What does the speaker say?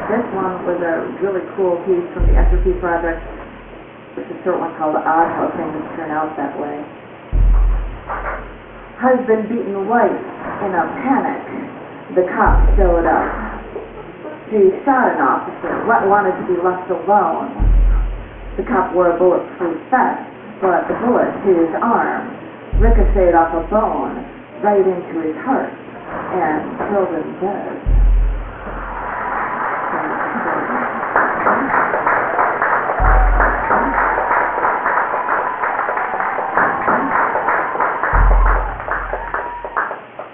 This one was a really cool piece from the Entropy Project. It's a short one called Odd How Things Turn Out That Way. Husband beaten wife in a panic. The cops showed up. She shot an officer, wanted to be left alone. The cop wore a bulletproof vest, but the bullet hit his arm, ricocheted off a bone right into his heart, and killed him dead.